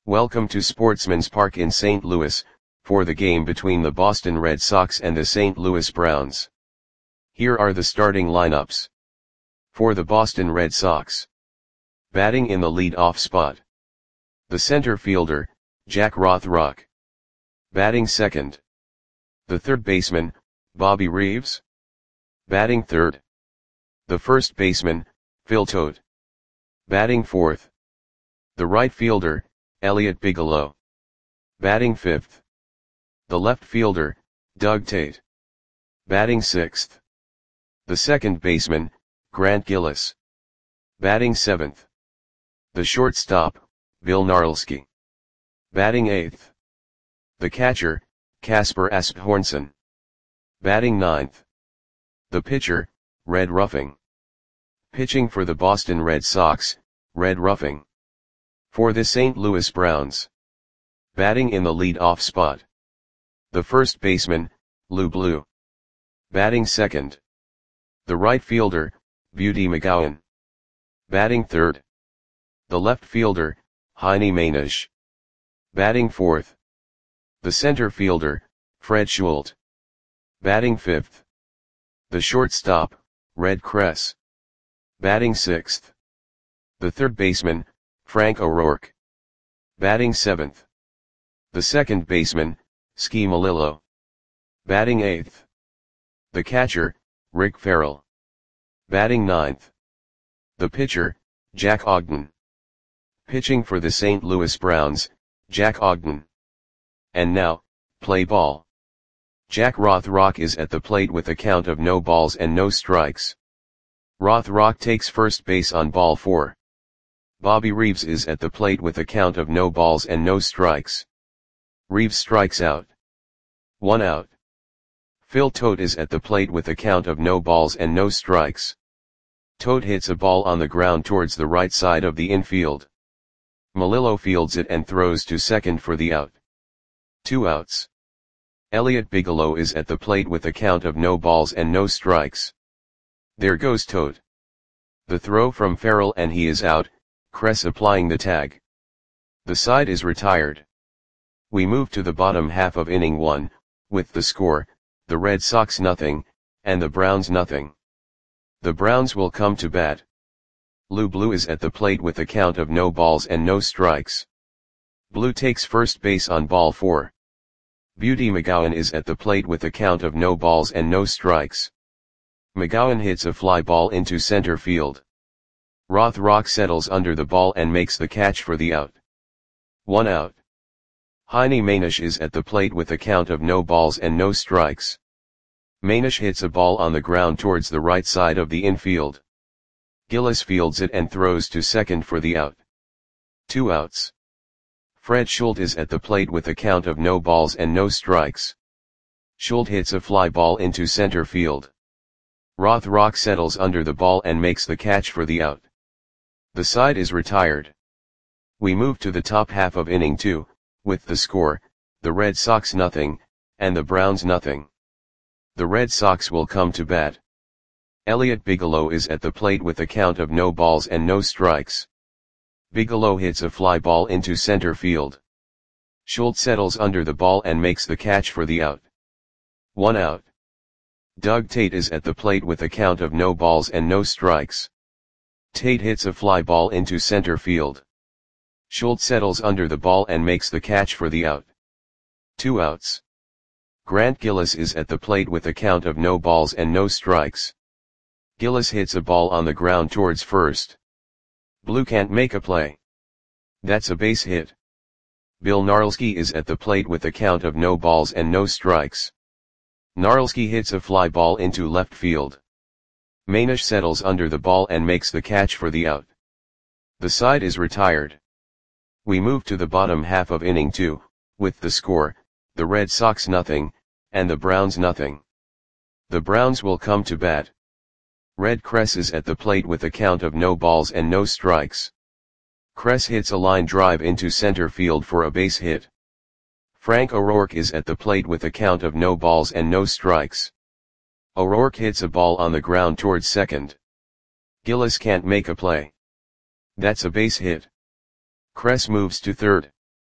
Welcome to Sportsman's Park in St. Louis, for the game between the Boston Red Sox and the St. Louis Browns. Here are the starting lineups. For the Boston Red Sox. Batting in the lead-off spot. The center fielder, Jack Rothrock. Batting second. The third baseman, Bobby Reeves. Batting third. The first baseman, Phil Todt. Batting fourth. The right fielder, Elliot Bigelow. Batting fifth. The left fielder, Doug Tate. Batting sixth. The second baseman, Grant Gillis. Batting seventh. The shortstop, Bill Gnarlski. Batting eighth. The catcher, Casper Asbjornson. Batting ninth. The pitcher, Red Ruffing. Pitching for the Boston Red Sox, Red Ruffing. For the St. Louis Browns. Batting in the lead-off spot. The first baseman, Lou Blue. Batting second. The right fielder, Beauty McGowan. Batting third. The left fielder, Heine Mainisch. Batting fourth. The center fielder, Fred Schultz. Batting fifth. The shortstop, Red Kress. Batting sixth. The third baseman, Frank O'Rourke. Batting seventh. The second baseman, Ski Melillo. Batting eighth. The catcher, Rick Farrell. Batting ninth. The pitcher, Jack Ogden. Pitching for the St. Louis Browns, Jack Ogden. And now, play ball. Jack Rothrock is at the plate with a count of no balls and no strikes. Rothrock takes first base on ball 4. Bobby Reeves is at the plate with a count of no balls and no strikes. Reeves strikes out. 1 out. Phil Todt is at the plate with a count of no balls and no strikes. Todt hits a ball on the ground towards the right side of the infield. Melillo fields it and throws to second for the out. 2 outs. Elliot Bigelow is at the plate with a count of no balls and no strikes. There goes Todt. The throw from Farrell and he is out, Kress applying the tag. The side is retired. We move to the bottom half of inning 1, with the score, the Red Sox nothing, and the Browns nothing. The Browns will come to bat. Lou Blue is at the plate with a count of no balls and no strikes. Blue takes first base on ball 4. Beauty McGowan is at the plate with a count of no balls and no strikes. McGowan hits a fly ball into center field. Rothrock settles under the ball and makes the catch for the out. 1 out. Heine Mainisch is at the plate with a count of no balls and no strikes. Mainisch hits a ball on the ground towards the right side of the infield. Gillis fields it and throws to second for the out. 2 outs. Fred Schultz is at the plate with a count of no balls and no strikes. Schultz hits a fly ball into center field. Rothrock settles under the ball and makes the catch for the out. The side is retired. We move to the top half of inning 2, with the score, the Red Sox nothing, and the Browns nothing. The Red Sox will come to bat. Elliot Bigelow is at the plate with a count of no balls and no strikes. Bigelow hits a fly ball into center field. Schultz settles under the ball and makes the catch for the out. 1 out. Doug Tate is at the plate with a count of no balls and no strikes. Tate hits a fly ball into center field. Schultz settles under the ball and makes the catch for the out. 2 outs. Grant Gillis is at the plate with a count of no balls and no strikes. Gillis hits a ball on the ground towards first. Blue can't make a play. That's a base hit. Bill Gnarlski is at the plate with a count of no balls and no strikes. Gnarlski hits a fly ball into left field. Mainisch settles under the ball and makes the catch for the out. The side is retired. We move to the bottom half of inning 2, with the score, the Red Sox nothing, and the Browns nothing. The Browns will come to bat. Red Kress is at the plate with a count of no balls and no strikes. Kress hits a line drive into center field for a base hit. Frank O'Rourke is at the plate with a count of no balls and no strikes. O'Rourke hits a ball on the ground towards second. Gillis can't make a play. That's a base hit. Kress moves to third.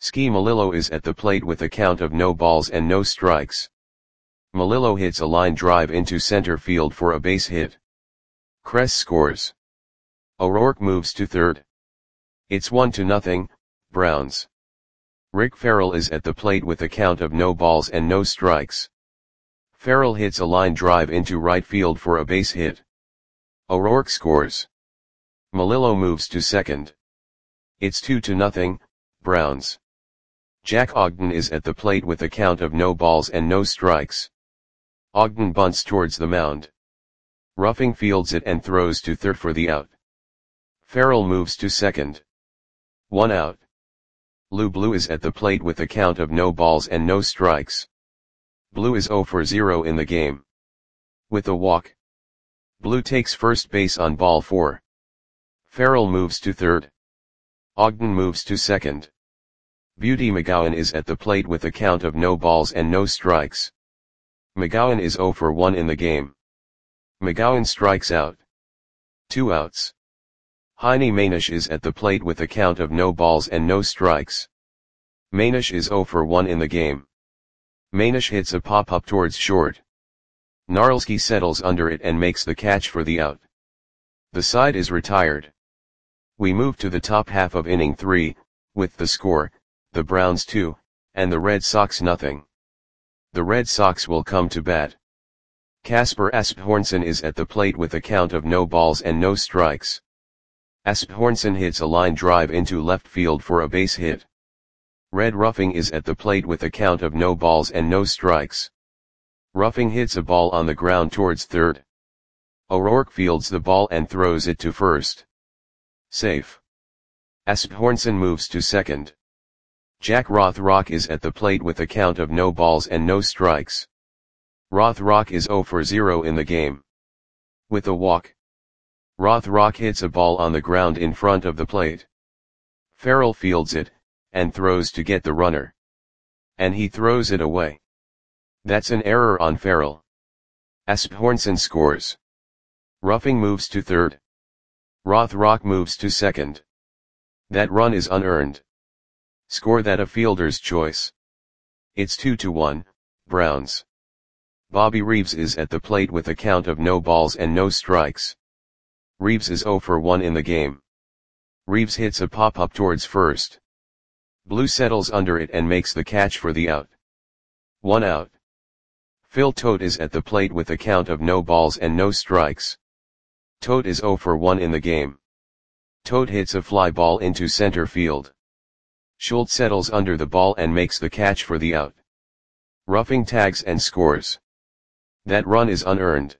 Ski Melillo is at the plate with a count of no balls and no strikes. Melillo hits a line drive into center field for a base hit. Kress scores. O'Rourke moves to third. It's 1-0, Browns. Rick Farrell is at the plate with a count of no balls and no strikes. Farrell hits a line drive into right field for a base hit. O'Rourke scores. Melillo moves to second. It's 2-0, Browns. Jack Ogden is at the plate with a count of no balls and no strikes. Ogden bunts towards the mound. Ruffing fields it and throws to third for the out. Farrell moves to second. 1 out. Lou Blue is at the plate with a count of no balls and no strikes. Blue is 0 for 0 in the game. With a walk. Blue takes first base on ball 4. Farrell moves to third. Ogden moves to second. Beauty McGowan is at the plate with a count of no balls and no strikes. McGowan is 0 for 1 in the game. McGowan strikes out. 2 outs. Heine Manish is at the plate with a count of no balls and no strikes. Manish is 0 for 1 in the game. Manish hits a pop-up towards short. Gnarlski settles under it and makes the catch for the out. The side is retired. We move to the top half of inning 3, with the score, the Browns 2, and the Red Sox nothing. The Red Sox will come to bat. Kasper Asbjornsen is at the plate with a count of no balls and no strikes. Asbjornsen hits a line drive into left field for a base hit. Red Ruffing is at the plate with a count of no balls and no strikes. Ruffing hits a ball on the ground towards third. O'Rourke fields the ball and throws it to first. Safe. Asbjornsen moves to second. Jack Rothrock is at the plate with a count of no balls and no strikes. Rothrock is 0 for 0 in the game. With a walk. Rothrock hits a ball on the ground in front of the plate. Farrell fields it, and throws to get the runner. And he throws it away. That's an error on Farrell. Asbjornsen scores. Ruffing moves to third. Rothrock moves to second. That run is unearned. Score that a fielder's choice. It's 2-1, Browns. Bobby Reeves is at the plate with a count of no balls and no strikes. Reeves is 0 for 1 in the game. Reeves hits a pop-up towards first. Blue settles under it and makes the catch for the out. 1 out. Phil Tote is at the plate with a count of no balls and no strikes. Tote is 0 for 1 in the game. Tote hits a fly ball into center field. Schultz settles under the ball and makes the catch for the out. Ruffing tags and scores. That run is unearned.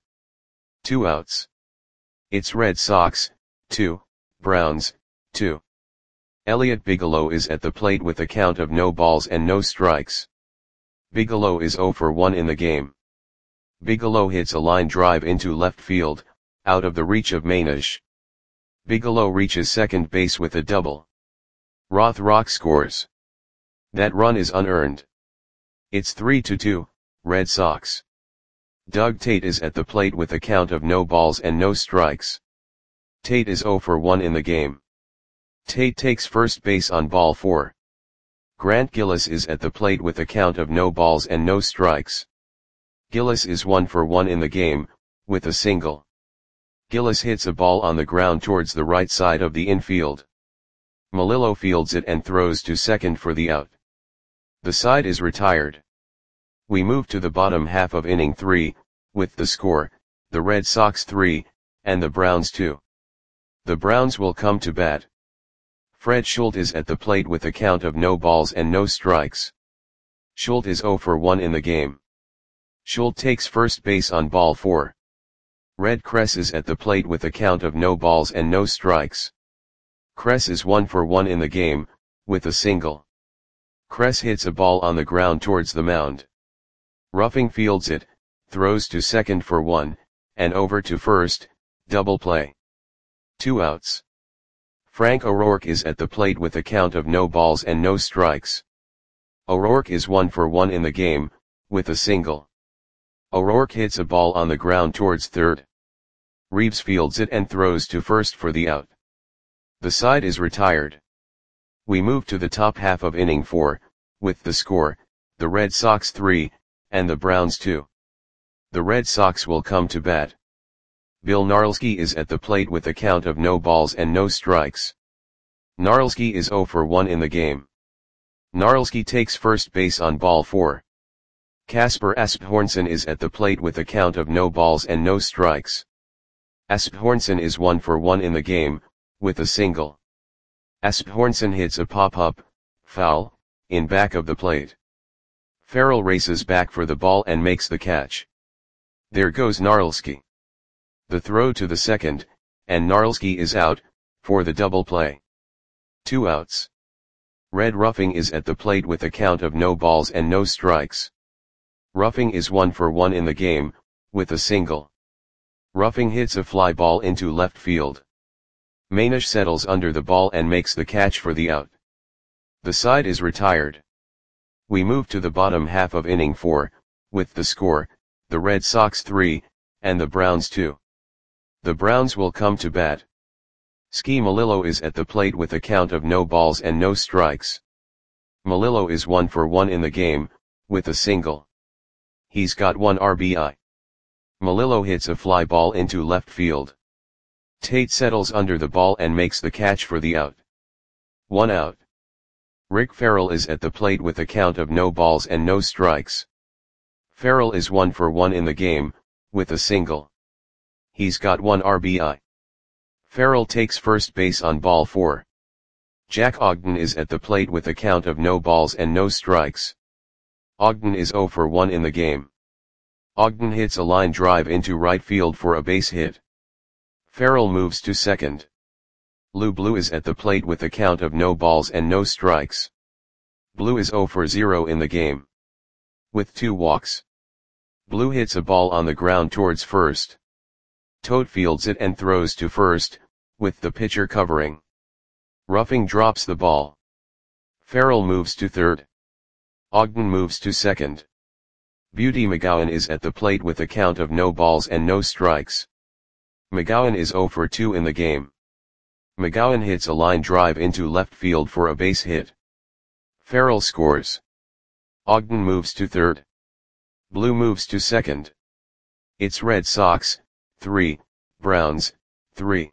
2 outs. It's Red Sox, 2, Browns, 2. Elliot Bigelow is at the plate with a count of no balls and no strikes. Bigelow is 0 for 1 in the game. Bigelow hits a line drive into left field, out of the reach of Manish. Bigelow reaches second base with a double. Rothrock scores. That run is unearned. It's 3-2, Red Sox. Doug Tate is at the plate with a count of no balls and no strikes. Tate is 0 for 1 in the game. Tate takes first base on ball 4. Grant Gillis is at the plate with a count of no balls and no strikes. Gillis is 1 for 1 in the game, with a single. Gillis hits a ball on the ground towards the right side of the infield. Melillo fields it and throws to second for the out. The side is retired. We move to the bottom half of inning 3, with the score, the Red Sox 3, and the Browns 2. The Browns will come to bat. Fred Schultz is at the plate with a count of no balls and no strikes. Schultz is 0 for 1 in the game. Schultz takes first base on ball 4. Red Kress is at the plate with a count of no balls and no strikes. Kress is 1 for 1 in the game, with a single. Kress hits a ball on the ground towards the mound. Ruffing fields it, throws to second for 1, and over to first, double play. 2 outs. Frank O'Rourke is at the plate with a count of no balls and no strikes. O'Rourke is 1 for 1 in the game, with a single. O'Rourke hits a ball on the ground towards third. Reeves fields it and throws to first for the out. The side is retired. We move to the top half of inning 4, with the score, the Red Sox 3, and the Browns 2. The Red Sox will come to bat. Bill Gnarlski is at the plate with a count of no balls and no strikes. Gnarlski is 0 for 1 in the game. Gnarlski takes first base on ball 4. Kasper Asbjornsen is at the plate with a count of no balls and no strikes. Asbjornsen is 1 for 1 in the game, with a single. Asbjornsen hits a pop-up, foul, in back of the plate. Farrell races back for the ball and makes the catch. There goes Gnarlski. The throw to the second, and Gnarlski is out, for the double play. 2 outs. Red Ruffing is at the plate with a count of no balls and no strikes. Ruffing is 1 for 1 in the game, with a single. Ruffing hits a fly ball into left field. Mainish settles under the ball and makes the catch for the out. The side is retired. We move to the bottom half of inning 4, with the score, the Red Sox 3, and the Browns 2. The Browns will come to bat. Ski Melillo is at the plate with a count of no balls and no strikes. Melillo is 1 for 1 in the game, with a single. He's got 1 RBI. Melillo hits a fly ball into left field. Tate settles under the ball and makes the catch for the out. 1 out. Rick Farrell is at the plate with a count of no balls and no strikes. Farrell is 1 for 1 in the game, with a single. He's got 1 RBI. Farrell takes first base on ball 4. Jack Ogden is at the plate with a count of no balls and no strikes. Ogden is 0 for 1 in the game. Ogden hits a line drive into right field for a base hit. Farrell moves to second. Lou Blue is at the plate with a count of no balls and no strikes. Blue is 0 for 0 in the game. With 2 walks. Blue hits a ball on the ground towards first. Toad fields it and throws to first, with the pitcher covering. Ruffing drops the ball. Farrell moves to third. Ogden moves to second. Beauty McGowan is at the plate with a count of no balls and no strikes. McGowan is 0 for 2 in the game. McGowan hits a line drive into left field for a base hit. Farrell scores. Ogden moves to third. Blue moves to second. It's Red Sox 3, Browns 3.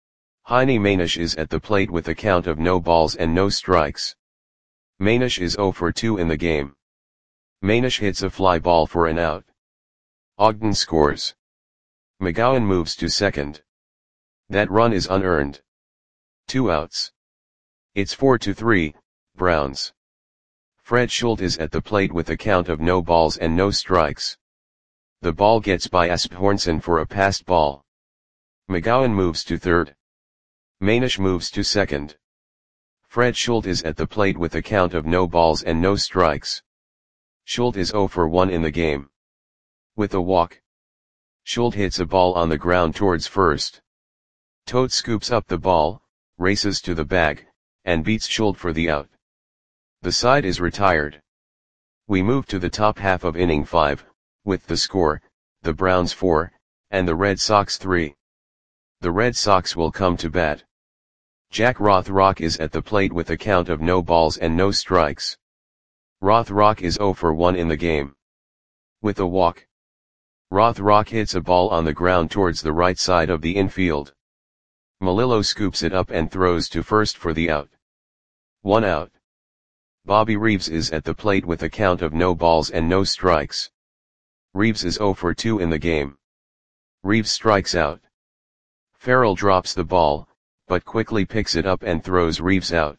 Heine Mainish is at the plate with a count of no balls and no strikes. Mainish is 0 for 2 in the game. Mainish hits a fly ball for an out. Ogden scores. McGowan moves to second. That run is unearned. 2 outs. It's 4-3, Browns. Fred Schultz is at the plate with a count of no balls and no strikes. The ball gets by Asbjornsen for a passed ball. McGowan moves to third. Mainish moves to second. Fred Schultz is at the plate with a count of no balls and no strikes. Schultz is 0 for 1 in the game. With a walk. Schultz hits a ball on the ground towards first. Toad scoops up the ball, races to the bag, and beats Schultz for the out. The side is retired. We move to the top half of inning 5, with the score, the Browns 4, and the Red Sox 3. The Red Sox will come to bat. Jack Rothrock is at the plate with a count of no balls and no strikes. Rothrock is 0 for 1 in the game. With a walk. Rothrock hits a ball on the ground towards the right side of the infield. Melillo scoops it up and throws to first for the out. 1 out. Bobby Reeves is at the plate with a count of no balls and no strikes. Reeves is 0 for 2 in the game. Reeves strikes out. Farrell drops the ball, but quickly picks it up and throws Reeves out.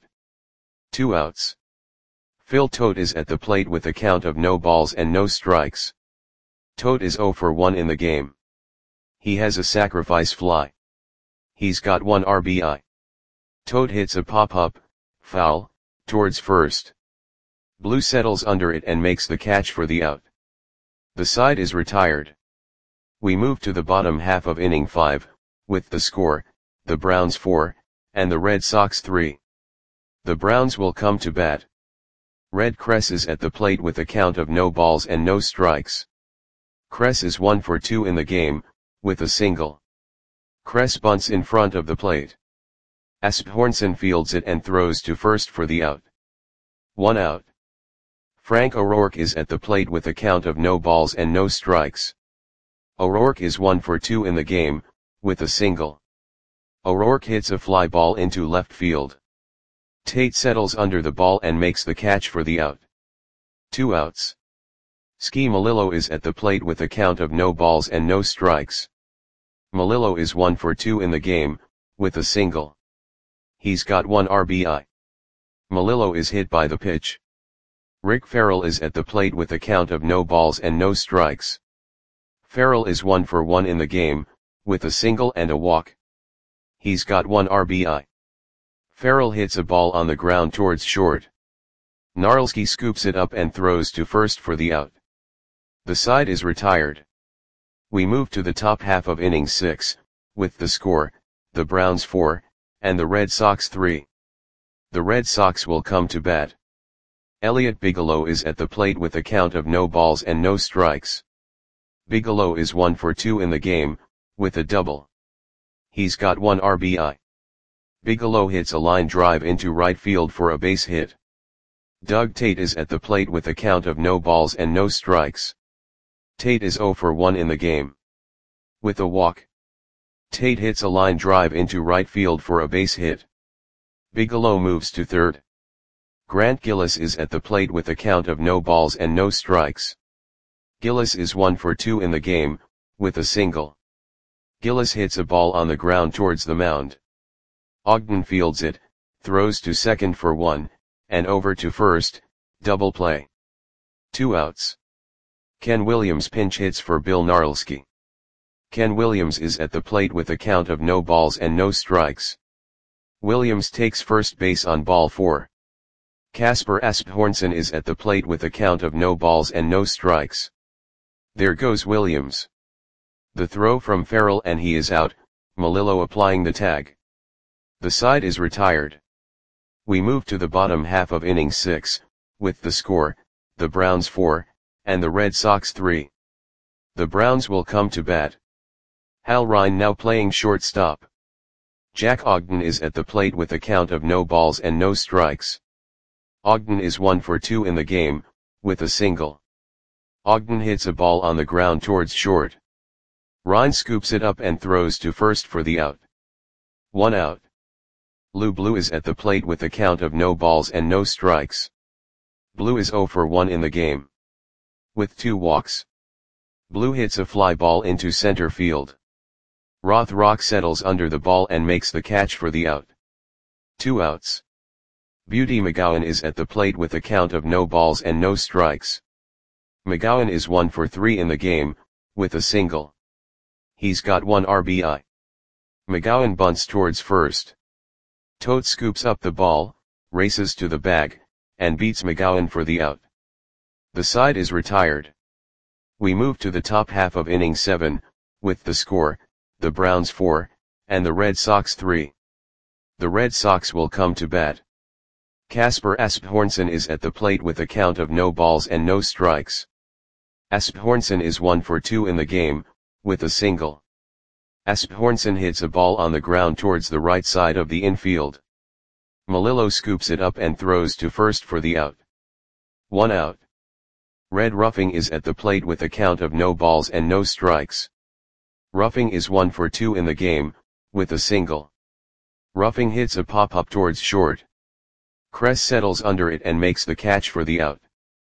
2 outs. Phil Tote is at the plate with a count of no balls and no strikes. Tote is 0 for 1 in the game. He has a sacrifice fly. He's got 1 RBI. Tote hits a pop-up, foul, towards first. Blue settles under it and makes the catch for the out. The side is retired. We move to the bottom half of inning 5, with the score, the Browns 4, and the Red Sox 3. The Browns will come to bat. Red Kress is at the plate with a count of no balls and no strikes. Kress is 1 for 2 in the game, with a single. Kress bunts in front of the plate. Asbjornsen fields it and throws to first for the out. 1 out. Frank O'Rourke is at the plate with a count of no balls and no strikes. O'Rourke is 1 for 2 in the game, with a single. O'Rourke hits a fly ball into left field. Tate settles under the ball and makes the catch for the out. 2 outs. Ski Melillo is at the plate with a count of no balls and no strikes. Melillo is 1 for 2 in the game, with a single. He's got 1 RBI. Melillo is hit by the pitch. Rick Farrell is at the plate with a count of no balls and no strikes. Farrell is 1 for 1 in the game, with a single and a walk. He's got 1 RBI. Farrell hits a ball on the ground towards short. Narlski scoops it up and throws to first for the out. The side is retired. We move to the top half of inning 6, with the score, the Browns 4, and the Red Sox 3. The Red Sox will come to bat. Elliot Bigelow is at the plate with a count of no balls and no strikes. Bigelow is 1 for 2 in the game, with a double. He's got 1 RBI. Bigelow hits a line drive into right field for a base hit. Doug Tate is at the plate with a count of no balls and no strikes. Tate is 0 for 1 in the game. With a walk. Tate hits a line drive into right field for a base hit. Bigelow moves to third. Grant Gillis is at the plate with a count of no balls and no strikes. Gillis is 1 for 2 in the game, with a single. Gillis hits a ball on the ground towards the mound. Ogden fields it, throws to second for 1, and over to first, double play. 2 outs. Ken Williams pinch hits for Bill Narlski. Ken Williams is at the plate with a count of no balls and no strikes. Williams takes first base on ball 4. Casper Asbjornsen is at the plate with a count of no balls and no strikes. There goes Williams. The throw from Farrell and he is out, Melillo applying the tag. The side is retired. We move to the bottom half of inning 6, with the score, the Browns 4, and the Red Sox 3. The Browns will come to bat. Hal Ryan now playing shortstop. Jack Ogden is at the plate with a count of no balls and no strikes. Ogden is 1 for 2 in the game, with a single. Ogden hits a ball on the ground towards short. Ryan scoops it up and throws to first for the out. 1 out. Lou Blue is at the plate with a count of no balls and no strikes. Blue is 0 for 1 in the game. With 2 walks. Blue hits a fly ball into center field. Rothrock settles under the ball and makes the catch for the out. 2 outs. Beauty McGowan is at the plate with a count of no balls and no strikes. McGowan is 1 for 3 in the game, with a single. He's got 1 RBI. McGowan bunts towards first. Tote scoops up the ball, races to the bag, and beats McGowan for the out. The side is retired. We move to the top half of inning 7, with the score, the Browns 4, and the Red Sox 3. The Red Sox will come to bat. Casper Asbjornsen is at the plate with a count of no balls and no strikes. Asbjornsen is 1 for 2 in the game, with a single. Asbjornsen hits a ball on the ground towards the right side of the infield. Melillo scoops it up and throws to first for the out. 1 out. Red Ruffing is at the plate with a count of no balls and no strikes. Ruffing is 1 for 2 in the game, with a single. Ruffing hits a pop-up towards short. Kress settles under it and makes the catch for the out.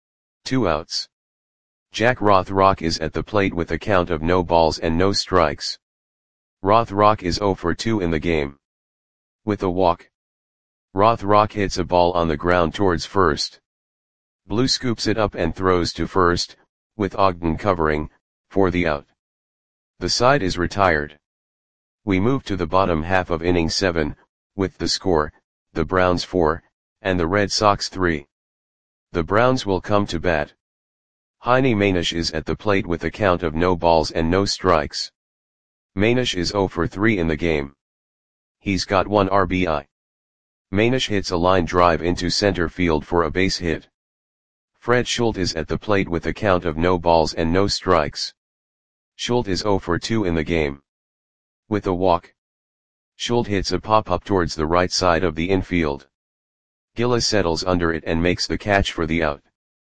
2 outs. Jack Rothrock is at the plate with a count of no balls and no strikes. Rothrock is 0 for 2 in the game. With a walk. Rothrock hits a ball on the ground towards first. Blue scoops it up and throws to first, with Ogden covering, for the out. The side is retired. We move to the bottom half of inning 7, with the score, the Browns 4, and the Red Sox 3. The Browns will come to bat. Heine Manish is at the plate with a count of no balls and no strikes. Manish is 0 for 3 in the game. He's got 1 RBI. Manish hits a line drive into center field for a base hit. Fred Schultz is at the plate with a count of no balls and no strikes. Schultz is 0 for 2 in the game. With a walk. Schultz hits a pop-up towards the right side of the infield. Gillis settles under it and makes the catch for the out.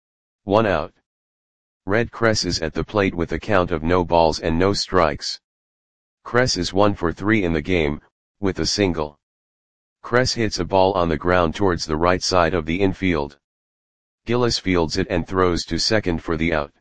1 out. Red Kress is at the plate with a count of no balls and no strikes. Kress is 1 for 3 in the game, with a single. Kress hits a ball on the ground towards the right side of the infield. Gillis fields it and throws to second for the out.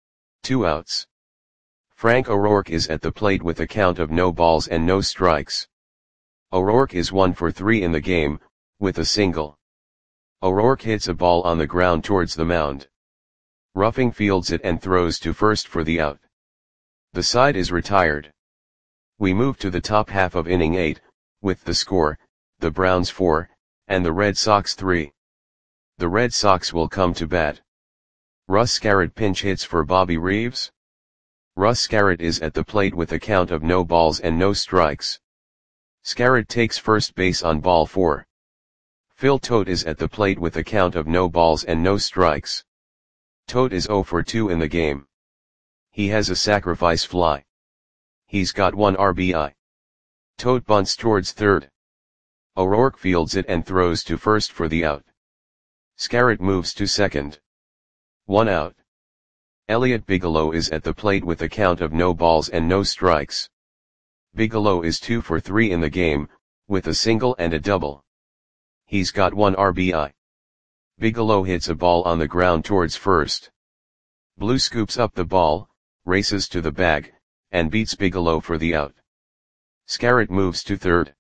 2 outs. Frank O'Rourke is at the plate with a count of no balls and no strikes. O'Rourke is 1 for 3 in the game, with a single. O'Rourke hits a ball on the ground towards the mound. Ruffing fields it and throws to first for the out. The side is retired. We move to the top half of inning 8, with the score, the Browns 4, and the Red Sox 3. The Red Sox will come to bat. Russ Scarrett pinch hits for Bobby Reeves. Russ Scarrett is at the plate with a count of no balls and no strikes. Scarrett takes first base on ball 4. Phil Tote is at the plate with a count of no balls and no strikes. Tote is 0 for 2 in the game. He has a sacrifice fly. He's got 1 RBI. Tote bunts towards third. O'Rourke fields it and throws to first for the out. Scarrett moves to second. 1 out. Elliot Bigelow is at the plate with a count of no balls and no strikes. Bigelow is 2 for 3 in the game, with a single and a double. He's got 1 RBI. Bigelow hits a ball on the ground towards first. Blue scoops up the ball, races to the bag, and beats Bigelow for the out. Scarrett moves to third.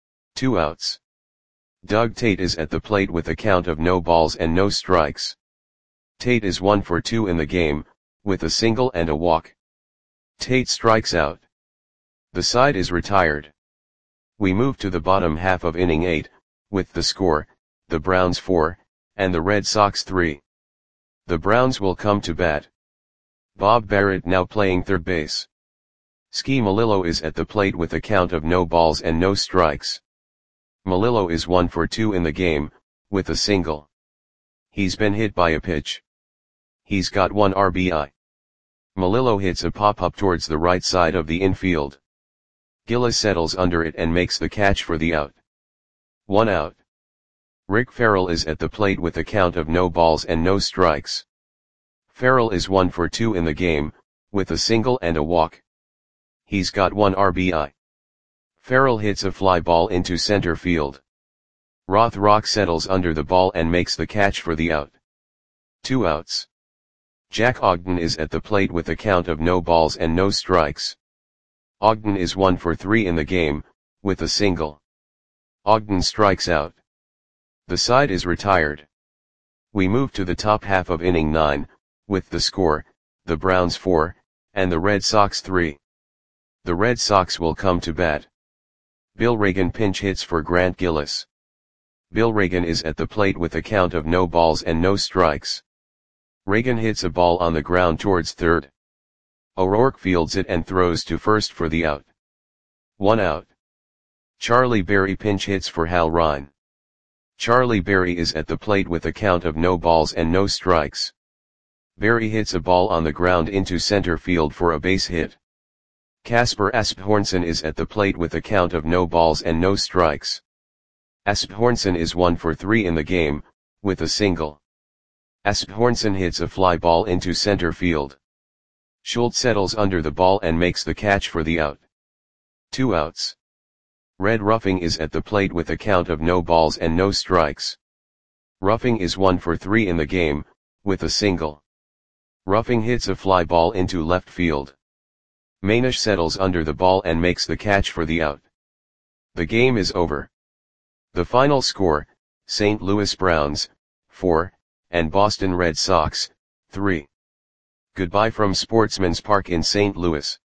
2 outs. Doug Tate is at the plate with a count of no balls and no strikes. Tate is 1 for 2 in the game, with a single and a walk. Tate strikes out. The side is retired. We move to the bottom half of inning 8, with the score, the Browns 4, and the Red Sox 3. The Browns will come to bat. Bob Barrett now playing third base. Ski Melillo is at the plate with a count of no balls and no strikes. Melillo is 1 for 2 in the game, with a single. He's been hit by a pitch. He's got 1 RBI. Melillo hits a pop-up towards the right side of the infield. Gillis settles under it and makes the catch for the out. 1 out. Rick Farrell is at the plate with a count of no balls and no strikes. Farrell is 1 for 2 in the game, with a single and a walk. He's got 1 RBI. Farrell hits a fly ball into center field. Rothrock settles under the ball and makes the catch for the out. 2 outs. Jack Ogden is at the plate with a count of no balls and no strikes. Ogden is 1 for 3 in the game, with a single. Ogden strikes out. The side is retired. We move to the top half of inning 9, with the score, the Browns 4, and the Red Sox 3. The Red Sox will come to bat. Bill Reagan pinch hits for Grant Gillis. Bill Reagan is at the plate with a count of no balls and no strikes. Reagan hits a ball on the ground towards third. O'Rourke fields it and throws to first for the out. 1 out. Charlie Berry pinch hits for Hal Ryan. Charlie Berry is at the plate with a count of no balls and no strikes. Berry hits a ball on the ground into center field for a base hit. Casper Asbjornson is at the plate with a count of no balls and no strikes. Asbjornson is 1 for 3 in the game, with a single. Asbjornson hits a fly ball into center field. Schultz settles under the ball and makes the catch for the out. 2 outs. Red Ruffing is at the plate with a count of no balls and no strikes. Ruffing is 1 for 3 in the game, with a single. Ruffing hits a fly ball into left field. Manish settles under the ball and makes the catch for the out. The game is over. The final score, St. Louis Browns, 4, and Boston Red Sox, 3. Goodbye from Sportsman's Park in St. Louis.